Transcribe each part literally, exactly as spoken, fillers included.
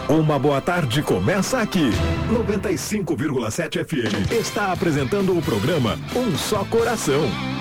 Uma boa tarde começa aqui. noventa e cinco vírgula sete F M está apresentando o programa Um Só Coração.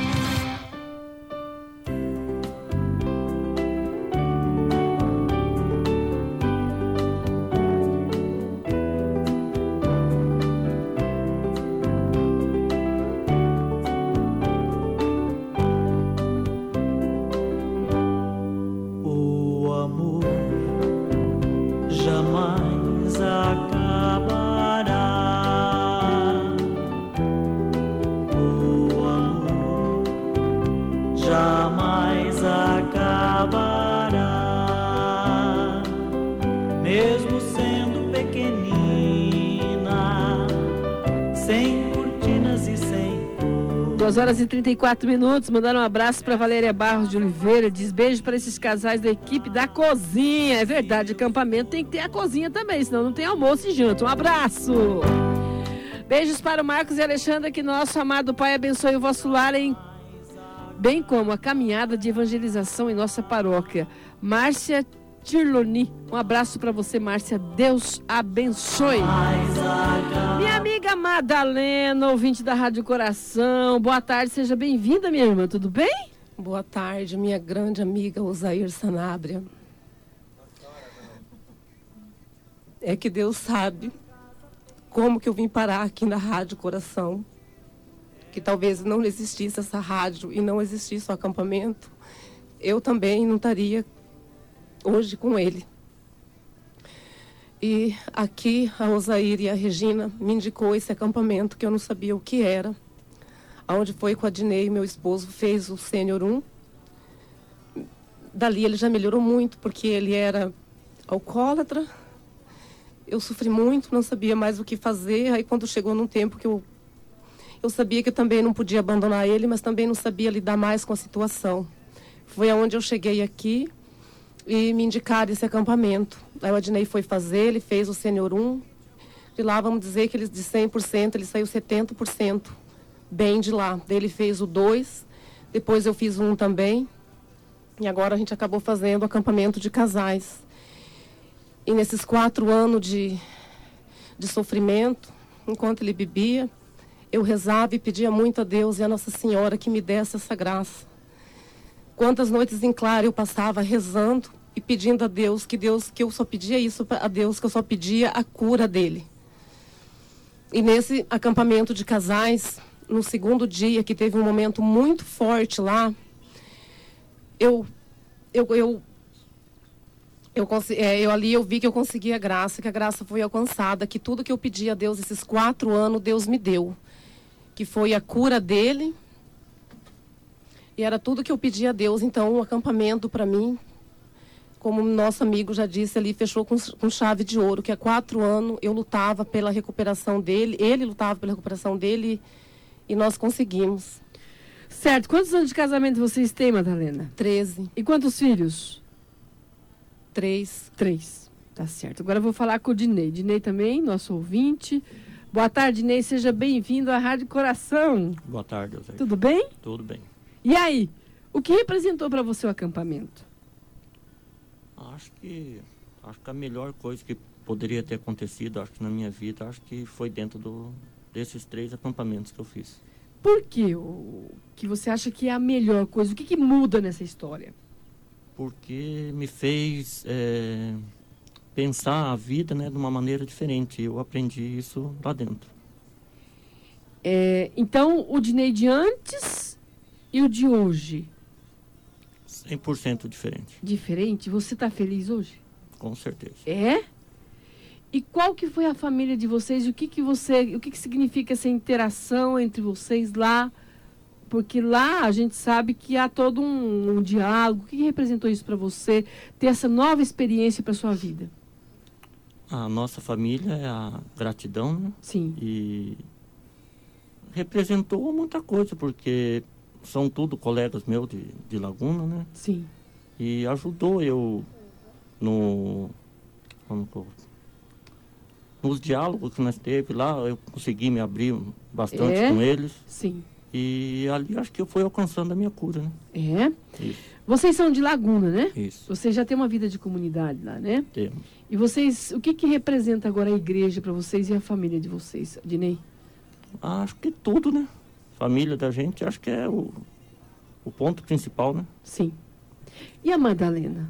duas horas e trinta e quatro minutos, mandaram um abraço para Valéria Barros de Oliveira, diz beijo para esses casais da equipe da cozinha. É verdade, acampamento tem que ter a cozinha também, senão não tem almoço e janta. Um abraço! Beijos para o Marcos e Alexandra, que nosso amado Pai abençoe o vosso lar, em... bem como a caminhada de evangelização em nossa paróquia. Márcia Tirloni, um abraço para você, Márcia, Deus abençoe. Minha amiga Madalena, ouvinte da Rádio Coração, boa tarde, seja bem-vinda, minha irmã, tudo bem? Boa tarde, minha grande amiga Osair Sanabria. É que Deus sabe como que eu vim parar aqui na Rádio Coração, que talvez não existisse essa rádio e não existisse o acampamento, eu também não estaria hoje com ele. E aqui a Osair e a Regina me indicou esse acampamento que eu não sabia o que era. Onde foi com a Dinei, meu esposo, fez o Sênior um. Dali ele já melhorou muito, porque ele era alcoólatra. Eu sofri muito, não sabia mais o que fazer. Aí quando chegou num tempo que eu, eu sabia que eu também não podia abandonar ele, mas também não sabia lidar mais com a situação. Foi aonde eu cheguei aqui e me indicaram esse acampamento. Aí o Adnei foi fazer, ele fez o Sênior um. De lá, vamos dizer que ele de cem por cento, ele saiu setenta por cento bem de lá. Daí ele fez o dois, depois eu fiz um também. E agora a gente acabou fazendo o acampamento de casais. E nesses quatro anos de, de sofrimento, enquanto ele bebia, eu rezava e pedia muito a Deus e a Nossa Senhora que me desse essa graça. Quantas noites em claro eu passava rezando e pedindo a Deus, que Deus, que eu só pedia isso a Deus, que eu só pedia a cura dele. E nesse acampamento de casais, no segundo dia, que teve um momento muito forte lá, eu, eu, eu, eu, é, eu ali eu vi que eu consegui a graça, que a graça foi alcançada, que tudo que eu pedi a Deus esses quatro anos, Deus me deu. Que foi a cura dele. E era tudo que eu pedi a Deus. Então, um acampamento para mim, como nosso amigo já disse ali, fechou com, com chave de ouro, que há quatro anos eu lutava pela recuperação dele, ele lutava pela recuperação dele e nós conseguimos. Certo. Quantos anos de casamento vocês têm, Madalena? Treze. E quantos filhos? Três. Três. Tá certo. Agora eu vou falar com o Dinei. Dinei também, nosso ouvinte. Boa tarde, Dinei. Seja bem-vindo à Rádio Coração. Boa tarde, José. Tudo bem? Tudo bem. E aí, o que representou para você o acampamento? Acho que, acho que a melhor coisa que poderia ter acontecido, acho que na minha vida, acho que foi dentro do, desses três acampamentos que eu fiz. Por que o que você acha que é a melhor coisa? O que, que muda nessa história? Porque me fez é, pensar a vida, né, de uma maneira diferente. Eu aprendi isso lá dentro. É, então, o Dinei de antes e o de hoje? cem por cento diferente. Diferente? Você está feliz hoje? Com certeza. É? E qual que foi a família de vocês? O que que você, o que que significa essa interação entre vocês lá? Porque lá a gente sabe que há todo um, um diálogo. O que, que representou isso para você, ter essa nova experiência para sua vida? A nossa família é a gratidão, né? Sim. E representou muita coisa, porque são tudo colegas meus de, de Laguna, né? Sim. E ajudou eu no... Como que eu, nos diálogos que nós teve lá, eu consegui me abrir bastante é? com eles. Sim. E ali acho que eu fui alcançando a minha cura, né? É? Isso. Vocês são de Laguna, né? Isso. Vocês já têm uma vida de comunidade lá, né? Temos. E vocês, o que que representa agora a igreja para vocês e a família de vocês, Dinei? Acho que tudo, né? Família da gente, acho que é o, o ponto principal, né? Sim. E a Madalena?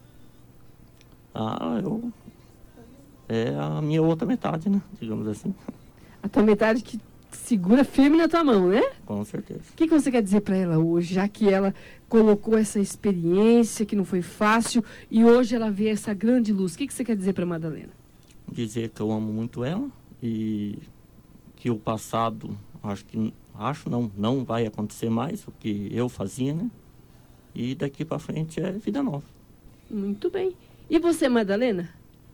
Ah, eu... É a minha outra metade, né? Digamos assim. A tua metade que segura firme na tua mão, né? Com certeza. O que que você quer dizer para ela hoje, já que ela colocou essa experiência que não foi fácil e hoje ela vê essa grande luz? O que que você quer dizer para Madalena? Dizer que eu amo muito ela e que o passado, acho que, acho não, não vai acontecer mais o que eu fazia, né? E daqui para frente é vida nova. Muito bem. E você, Madalena?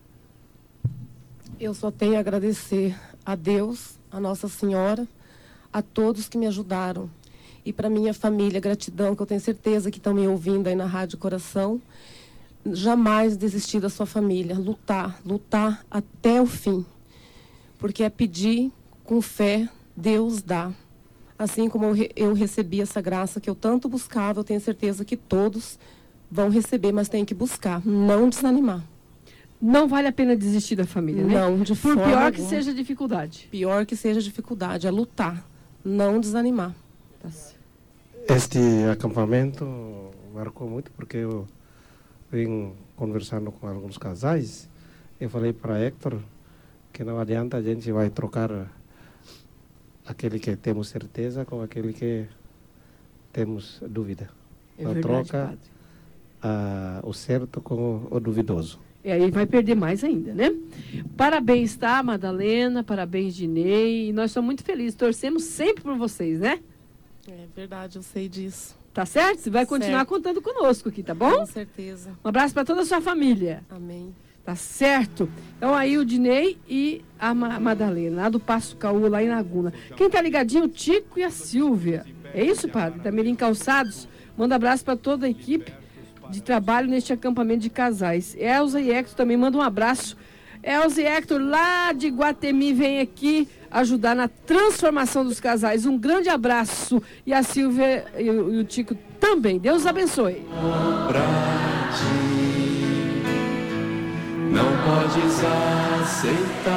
Eu só tenho a agradecer a Deus, a Nossa Senhora, a todos que me ajudaram. E para minha família, gratidão, que eu tenho certeza que estão me ouvindo aí na Rádio Coração. Jamais desistir da sua família, lutar, lutar até o fim. Porque é pedir com fé, Deus dá. Assim como eu, re eu recebi essa graça que eu tanto buscava, eu tenho certeza que todos vão receber, mas tem que buscar, não desanimar. Não vale a pena desistir da família, né? Não, de Por forma pior que alguma. seja a dificuldade. Pior que seja a dificuldade, é lutar, não desanimar. Tá certo. Este acampamento marcou muito porque eu vim conversando com alguns casais. Eu falei para Héctor que não adianta a gente vai trocar aquele que temos certeza com aquele que temos dúvida. É não verdade, troca padre. ah, o certo com o duvidoso. E aí vai perder mais ainda, né? Parabéns, tá, Madalena? Parabéns, Dinei. E nós estamos muito felizes. Torcemos sempre por vocês, né? É verdade, eu sei disso. Tá certo? Você vai continuar Certo. contando conosco aqui, tá bom? Com certeza. Um abraço para toda a sua família. Amém. Tá certo? Então aí o Dinei e a Ma Madalena, lá do Passo Caú, lá em Laguna. Quem tá ligadinho? O Tico e a Silvia. É isso, padre? Da Mirim Calçados. Manda abraço para toda a equipe de trabalho neste acampamento de casais. Elza e Hector também mandam um abraço. Elza e Hector, lá de Guatemi, vem aqui ajudar na transformação dos casais. Um grande abraço. E a Silvia e o, e o Tico também. Deus abençoe. Pra ti, não podes aceitar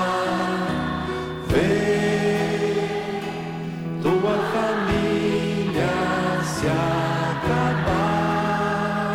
ver tua família se acabar,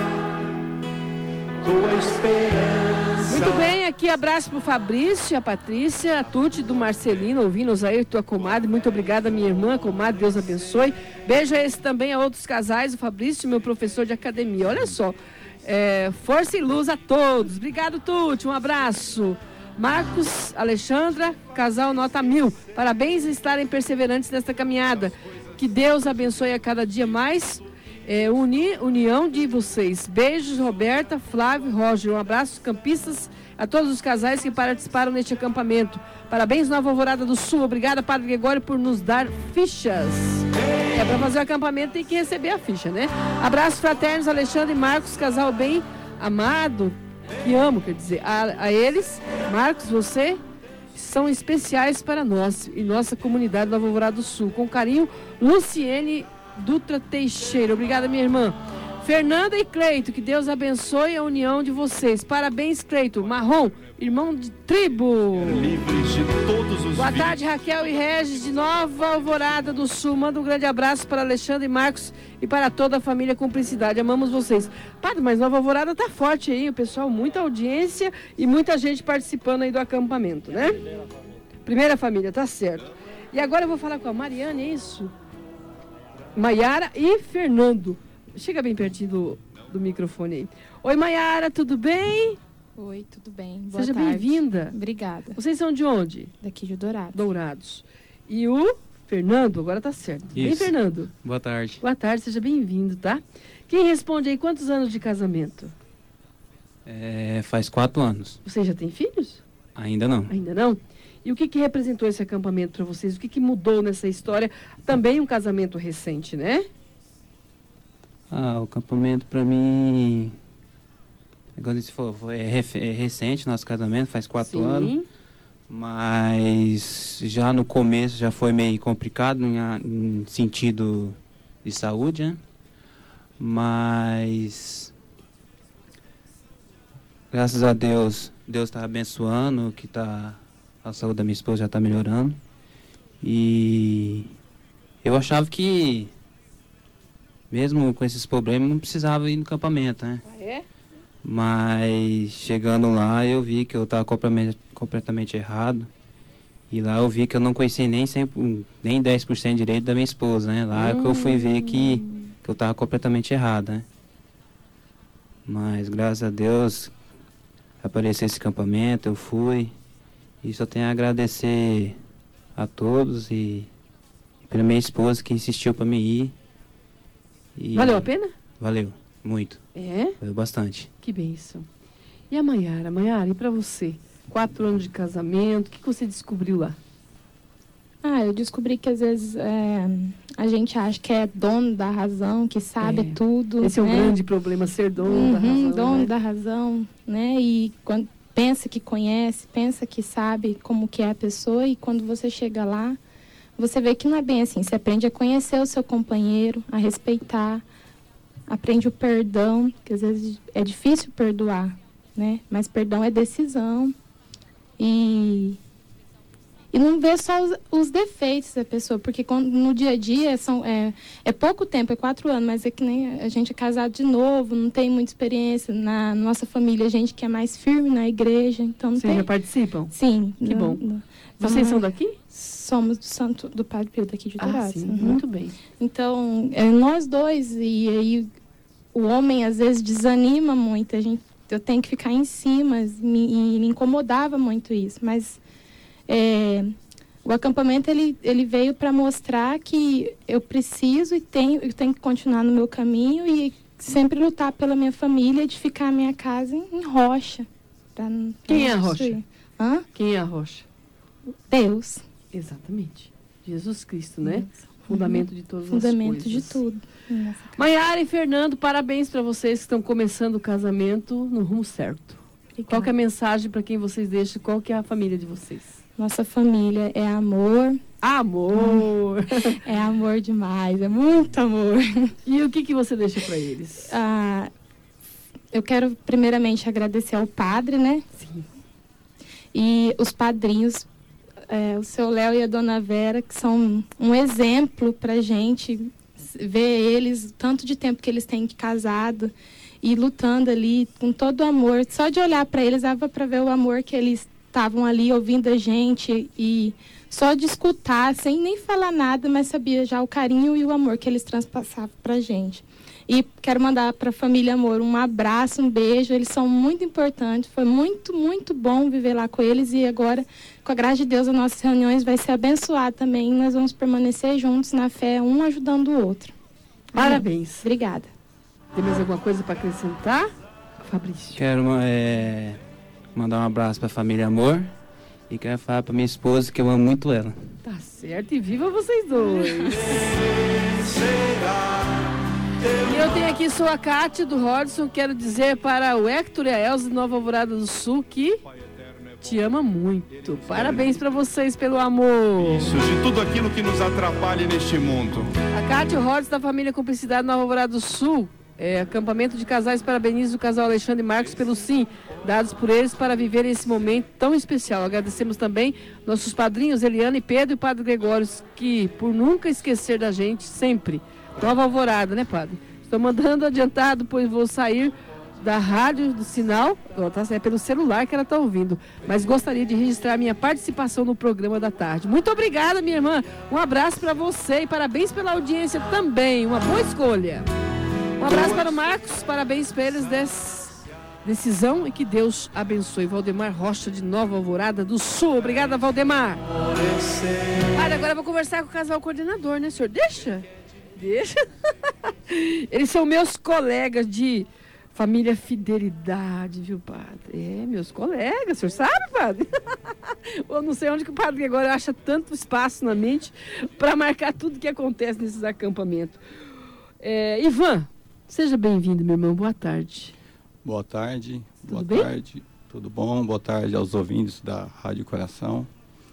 tua esperança. Muito bem, aqui abraço pro Fabrício, a Patrícia, a Tuti do Marcelino, ouvindo-nos aí, tua comadre. Muito obrigada, minha irmã, comadre, Deus abençoe. Beijo a esse também, a outros casais, o Fabrício, meu professor de academia. Olha só, é, força e luz a todos. Obrigado, Tuti, um abraço. Marcos, Alexandra, casal nota mil. Parabéns em estarem perseverantes nesta caminhada. Que Deus abençoe a cada dia mais. É, uni, união de vocês. Beijos, Roberta, Flávio, Roger. Um abraço, campistas, a todos os casais que participaram neste acampamento. Parabéns, Nova Alvorada do Sul. Obrigada, Padre Gregório, por nos dar fichas. É, para fazer o acampamento tem que receber a ficha, né? Abraços fraternos, Alexandre e Marcos, casal bem amado, que amo, quer dizer, a, a eles, Marcos, você, são especiais para nós e nossa comunidade Nova Alvorada do Sul. Com carinho, Luciene Dutra Teixeira. Obrigada, minha irmã. Fernanda e Cleito, que Deus abençoe a união de vocês. Parabéns, Cleito. Marrom, irmão de tribo. Livres de todos os Boa tarde, Raquel e Regis, de Nova Alvorada do Sul. Manda um grande abraço para Alexandre e Marcos e para toda a família Cumplicidade. Amamos vocês. Padre, mas Nova Alvorada tá forte aí, o pessoal, muita audiência e muita gente participando aí do acampamento, né? Primeira família, tá certo. E agora eu vou falar com a Mariana, é isso? Maiara e Fernando. Chega bem pertinho do, do microfone aí. Oi, Maiara, tudo bem? Oi, tudo bem? Boa Seja tarde. bem-vinda. Obrigada. Vocês são de onde? Daqui de Dourado. Dourados. E o Fernando, agora tá certo. Bem, Isso. Fernando? Boa tarde. Boa tarde, seja bem-vindo, tá? Quem responde aí, quantos anos de casamento? É, faz quatro anos. Você já tem filhos? Ainda não. Ainda não? E o que que representou esse acampamento para vocês? O que que mudou nessa história? Também um casamento recente, né? Ah, o acampamento pra mim... Quando você falou, foi- é, ref- é recente nosso casamento, faz quatro Sim. anos. Mas já no começo já foi meio complicado em, em sentido de saúde, né? Mas graças a Deus, Deus está abençoando, que tá, a saúde da minha esposa já está melhorando. E eu achava que mesmo com esses problemas não precisava ir no acampamento, né? Ah, é? Mas chegando lá eu vi que eu estava completamente, completamente errado. E lá eu vi que eu não conheci nem, cem, nem dez por cento direito da minha esposa, né? Lá é que eu fui ver que, que eu estava completamente errado, né? Mas graças a Deus apareceu esse acampamento, eu fui. E só tenho a agradecer a todos e, e pela minha esposa que insistiu para mim ir. E valeu a pena? Valeu, muito. É? Valeu bastante. Que bênção. E a Maiara? Maiara, e para você? Quatro anos de casamento, o que você descobriu lá? Ah, eu descobri que às vezes é, a gente acha que é dono da razão, que sabe É. tudo. Esse é um né? grande problema, ser dono Uhum, da razão. dono né? da razão, né? E quando pensa que conhece, pensa que sabe como que é a pessoa, e quando você chega lá, você vê que não é bem assim. Você aprende a conhecer o seu companheiro, a respeitar, aprende o perdão, que às vezes é difícil perdoar, né? Mas perdão é decisão. E, e não vê só os, os defeitos da pessoa, porque quando, no dia a dia são, é, é pouco tempo, é quatro anos, mas é que nem a gente é casado de novo, não tem muita experiência. Na nossa família, a gente que é mais firme na igreja, então não Vocês tem... já participam? Sim. Que no- bom. no- Vocês então, são daqui? Somos do Santo do Padre Pio daqui de Ah, Dourados. sim, Uhum. muito bem. Então, é nós dois, e aí o homem às vezes desanima muito, a gente, eu tenho que ficar em cima, me, e me incomodava muito isso, mas é, o acampamento ele, ele veio para mostrar que eu preciso e tenho, eu tenho que continuar no meu caminho e sempre lutar pela minha família, edificar a minha casa em, em rocha. pra não- pra Quem é a não rocha? destruir. Hã? Quem é a rocha? Deus. Exatamente. Jesus Cristo, né? Fundamento de todas Fundamento as de coisas. tudo. Nossa. Maiara e Fernando, parabéns para vocês que estão começando o casamento no rumo certo. Qual que é a mensagem para quem vocês deixam? Qual que é a família de vocês? Nossa família é amor, Amor! é amor demais, é muito amor. E o que, que você deixa para eles? Ah, eu quero primeiramente agradecer ao padre, né? Sim. E os padrinhos, é, o seu Léo e a dona Vera, que são um exemplo pra gente ver eles, tanto de tempo que eles têm casado e lutando ali com todo o amor. Só de olhar para eles dava para ver o amor que eles estavam ali ouvindo a gente e só de escutar, sem nem falar nada, mas sabia já o carinho e o amor que eles transpassavam pra gente. E quero mandar para a família Amor um abraço, um beijo. Eles são muito importantes. Foi muito, muito bom viver lá com eles. E agora, com a graça de Deus, as nossas reuniões vai ser abençoada também. Nós vamos permanecer juntos na fé, um ajudando o outro. Parabéns. Obrigada. Tem mais alguma coisa para acrescentar? Fabrício. Quero é, mandar um abraço para a família Amor e quero falar para minha esposa que eu amo muito ela. Tá certo, e viva vocês dois. E eu tenho aqui sou a Cátia do Rodson. Quero dizer para o Hector e a Elza de Nova Alvorada do Sul que te ama muito. Parabéns para vocês pelo amor. Isso, de tudo aquilo que nos atrapalha neste mundo. A Cátia Rodson da família Cumplicidade Nova Alvorada do Sul. É, acampamento de casais, parabeniza o casal Alexandre e Marcos pelo sim, dados por eles para viver esse momento tão especial. Agradecemos também nossos padrinhos Eliana e Pedro e o Padre Gregório, que por nunca esquecer da gente, sempre. Nova Alvorada, né, Padre? Estou mandando adiantado, pois vou sair da rádio, do sinal, ó, tá, é pelo celular que ela está ouvindo, mas gostaria de registrar minha participação no programa da tarde. Muito obrigada, minha irmã. Um abraço para você e parabéns pela audiência também. Uma boa escolha. Um abraço para o Marcos, parabéns para eles dessa decisão e que Deus abençoe. Valdemar Rocha de Nova Alvorada do Sul. Obrigada, Valdemar. Olha, agora eu vou conversar com o casal coordenador, né, senhor? Deixa? Deixa. Eles são meus colegas de família Fidelidade, viu, padre? É, meus colegas, o senhor sabe, padre? Eu não sei onde que o padre agora acha tanto espaço na mente para marcar tudo que acontece nesses acampamentos. É, Ivan, seja bem-vindo, meu irmão. Boa tarde. Boa tarde. Tudo Boa bem? tarde. tudo bom? Boa tarde aos ouvintes da Rádio Coração.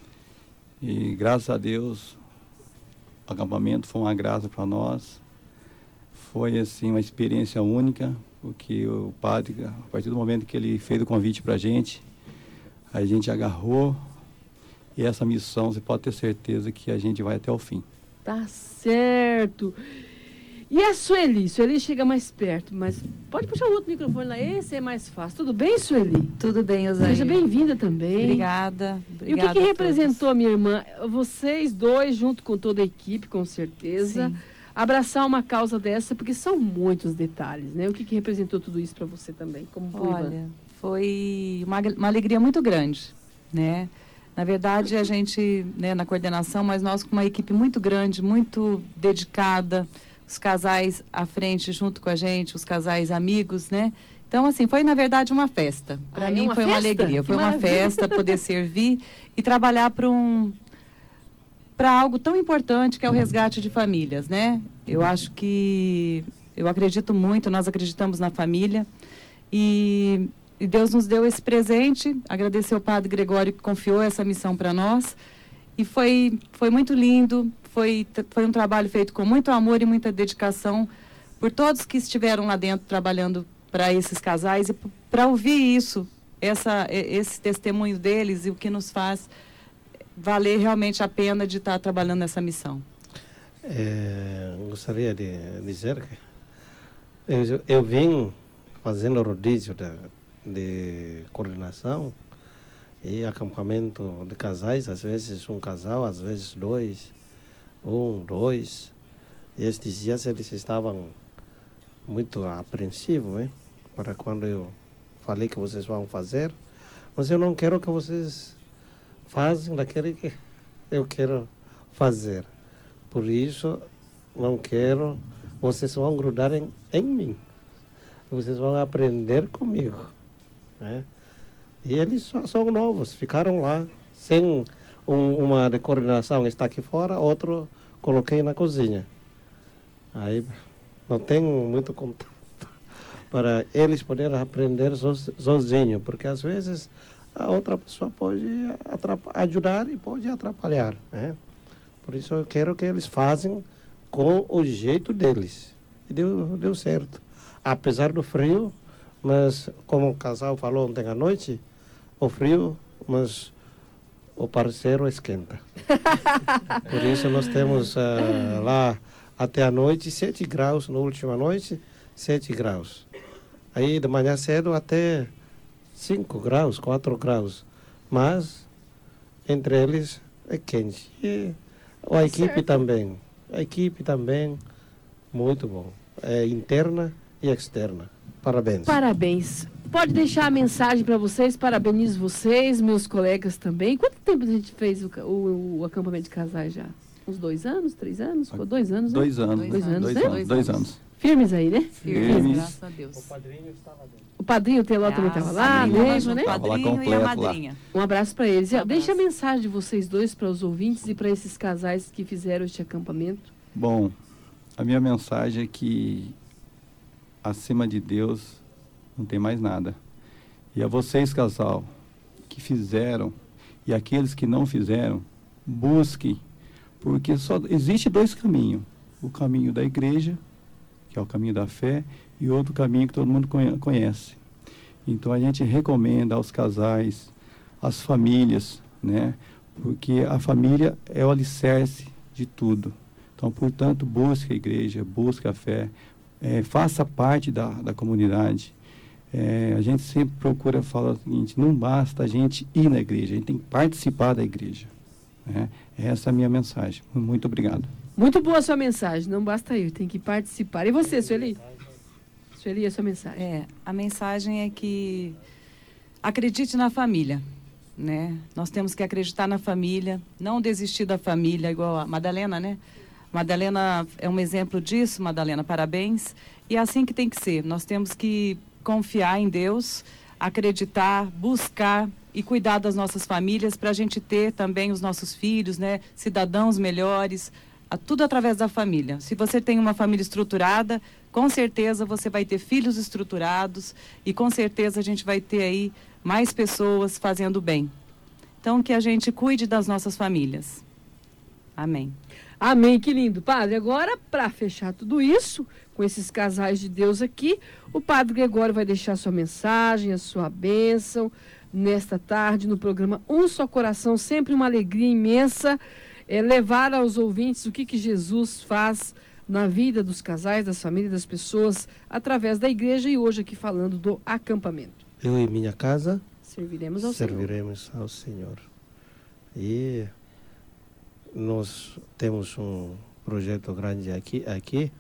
E graças a Deus, o acampamento foi uma graça para nós. Foi assim uma experiência única, porque o padre, a partir do momento que ele fez o convite para a gente, a gente agarrou, e essa missão você pode ter certeza que a gente vai até o fim. Tá certo. E a Sueli? Sueli chega mais perto, mas pode puxar o outro microfone lá, esse é mais fácil. Tudo bem, Sueli? Tudo bem, Osair. Seja bem-vinda também. Obrigada. E o que, que representou, minha irmã? Vocês dois, junto com toda a equipe, com certeza, Sim. abraçar uma causa dessa, porque são muitos detalhes, né? O que, que representou tudo isso para você também, como Olha, foi uma, uma alegria muito grande, né? Na verdade, a gente, né, na coordenação, mas nós com uma equipe muito grande, muito dedicada, os casais à frente junto com a gente, os casais amigos, né? Então, assim, foi, na verdade, uma festa. Para ah, mim, é foi festa? uma alegria. Foi que uma maravilha. festa poder servir e trabalhar para um, para algo tão importante que é o resgate de famílias, né? Eu acho que, eu acredito muito, nós acreditamos na família e, e Deus nos deu esse presente. Agradecer ao Padre Gregório que confiou essa missão para nós e foi, foi muito lindo. Foi, foi um trabalho feito com muito amor e muita dedicação por todos que estiveram lá dentro trabalhando para esses casais e para ouvir isso, essa, esse testemunho deles e o que nos faz valer realmente a pena de estar trabalhando nessa missão. É, gostaria de dizer que eu, eu vim fazendo rodízio de, de coordenação e acampamento de casais, às vezes um casal, às vezes dois. Um, dois. E estes dias eles estavam muito apreensivos, hein? Para quando eu falei que vocês vão fazer. Mas eu não quero que vocês façam daquele que eu quero fazer. Por isso, não quero. Vocês vão grudar em, em mim. Vocês vão aprender comigo, né? E eles só são novos, ficaram lá sem... Um, uma de coordenação está aqui fora, outro coloquei na cozinha. Aí não tenho muito contato para eles poderem aprender sozinhos, porque às vezes a outra pessoa pode ajudar e pode atrapalhar, né? Por isso eu quero que eles façam com o jeito deles. E deu, deu certo. Apesar do frio, mas como o casal falou ontem à noite, o frio, mas... o parceiro esquenta. Por isso nós temos uh, lá até a noite sete graus, na última noite, sete graus. Aí de manhã cedo até cinco graus, quatro graus. Mas entre eles é quente. E a equipe certo. também. A equipe também, muito bom. É interna e externa. Parabéns. Parabéns. Pode deixar a mensagem para vocês, parabenizo vocês, meus colegas também. Quanto tempo a gente fez o, o, o acampamento de casais já? Uns dois anos, três anos? Ficou dois anos, Dois né? anos. Dois anos, dois, né? anos, dois anos. Firmes aí, né? Firmes, Firmes. Graças a Deus. O padrinho estava dentro. O padrinho Teló também estava lá, mesmo, né? O padrinho e a madrinha. Um abraço para eles. Um abraço. Deixa a mensagem de vocês dois para os ouvintes e para esses casais que fizeram este acampamento. Bom, a minha mensagem é que, acima de Deus, não tem mais nada. E a vocês, casal, que fizeram, e aqueles que não fizeram, busquem, porque só existe dois caminhos. O caminho da igreja, que é o caminho da fé, e outro caminho que todo mundo conhece. Então a gente recomenda aos casais, às famílias, né? Porque a família é o alicerce de tudo. Então, portanto, busque a igreja, busque a fé, é, faça parte da, da comunidade. É, a gente sempre procura falar o seguinte, não basta a gente ir na igreja, a gente tem que participar da igreja, né? Essa é a minha mensagem. Muito obrigado. Muito boa a sua mensagem, não basta ir, tem que participar. E você, Sueli? Sueli, a sua mensagem? É, a mensagem é que acredite na família, né? Nós temos que acreditar na família, não desistir da família, igual a Madalena, né? Madalena é um exemplo disso, Madalena, parabéns. E é assim que tem que ser, nós temos que confiar em Deus, acreditar, buscar e cuidar das nossas famílias para a gente ter também os nossos filhos, né? Cidadãos melhores, a, tudo através da família. Se você tem uma família estruturada, com certeza você vai ter filhos estruturados e com certeza a gente vai ter aí mais pessoas fazendo bem. Então, que a gente cuide das nossas famílias. Amém. Amém, que lindo. Padre, agora, para fechar tudo isso, com esses casais de Deus aqui, o Padre Gregório vai deixar sua mensagem, a sua bênção, nesta tarde, no programa Um Só Coração, sempre uma alegria imensa, é, levar aos ouvintes o que, que Jesus faz na vida dos casais, das famílias, das pessoas, através da igreja, e hoje aqui falando do acampamento. Eu e minha casa serviremos ao serviremos Senhor. ao Senhor. E nós temos um projeto grande aqui, aqui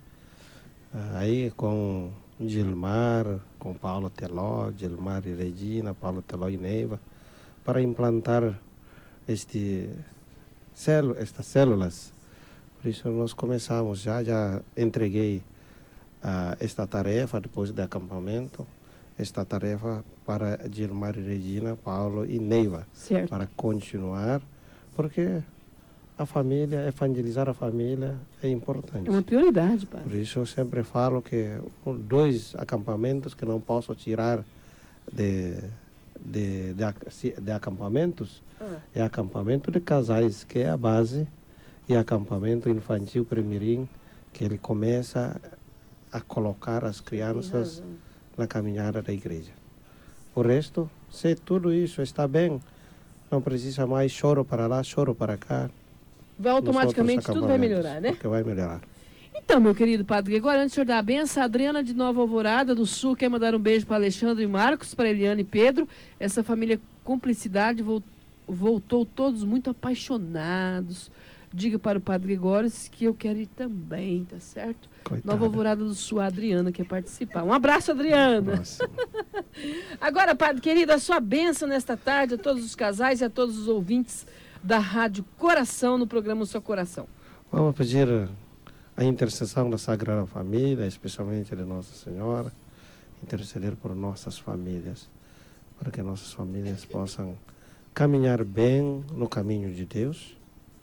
aí com Gilmar, com Paulo Teló, Gilmar e Regina, Paulo Teló e Neiva, para implantar este, célu, estas células. Por isso nós começamos, já, já entreguei uh, esta tarefa depois do acampamento, esta tarefa para Gilmar e Regina, Paulo e Neiva, certo, para continuar, porque a família, evangelizar a família é importante. É uma prioridade, pai. Por isso eu sempre falo que dois acampamentos que não posso tirar de, de, de, de acampamentos ah. é acampamento de casais, que é a base, e acampamento infantil primeirinho, que ele começa a colocar as crianças na caminhada da igreja. O resto, se tudo isso está bem, não precisa mais choro para lá, choro para cá. Vai automaticamente tudo vai melhorar, né? Porque vai melhorar. Então, meu querido Padre Gregório, antes de eu dar a benção, a Adriana de Nova Alvorada do Sul quer mandar um beijo para Alexandre e Marcos, para Eliane e Pedro. Essa família Cumplicidade voltou todos muito apaixonados. Diga para o Padre Gregório que eu quero ir também, tá certo? Coitada. Nova Alvorada do Sul, a Adriana quer participar. Um abraço, Adriana. Agora, Padre querido, a sua bênção nesta tarde a todos os casais e a todos os ouvintes da Rádio Coração, no programa O Seu Coração. Vamos pedir a intercessão da Sagrada Família, especialmente de Nossa Senhora, interceder por nossas famílias, para que nossas famílias possam caminhar bem no caminho de Deus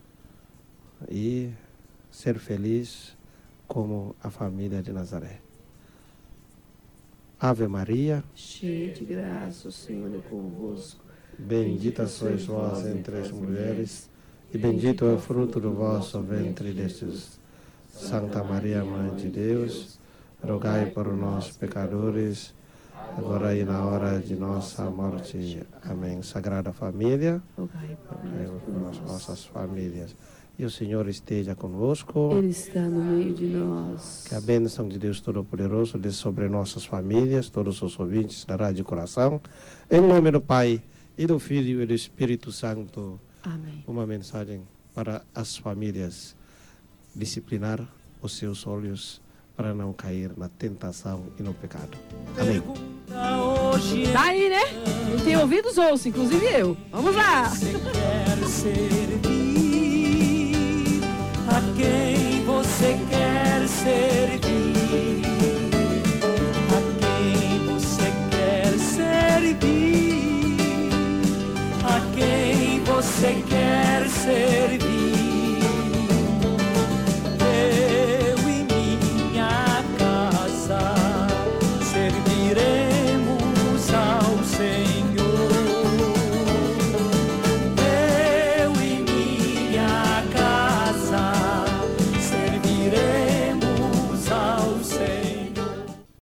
e ser feliz como a família de Nazaré. Ave Maria, cheia de graça, o Senhor é convosco. Bendita sois vós entre as mulheres, e bendito é o fruto do vosso ventre, Jesus. Santa Maria, Mãe de Deus, rogai por nós, pecadores, agora e na hora de nossa morte. Amém. Sagrada Família, rogai por as nossas famílias. E o Senhor esteja convosco. Ele está no meio de nós. Que a bênção de Deus Todo-Poderoso desça sobre nossas famílias, todos os ouvintes da Rádio Coração. Em nome do Pai, e do Filho e do Espírito Santo. Amém. Uma mensagem para as famílias: disciplinar os seus olhos para não cair na tentação e no pecado. Amém. Tá aí, né? Não tem ouvidos, ouça, inclusive eu. Vamos lá! Você quer servir a quem você quer servir?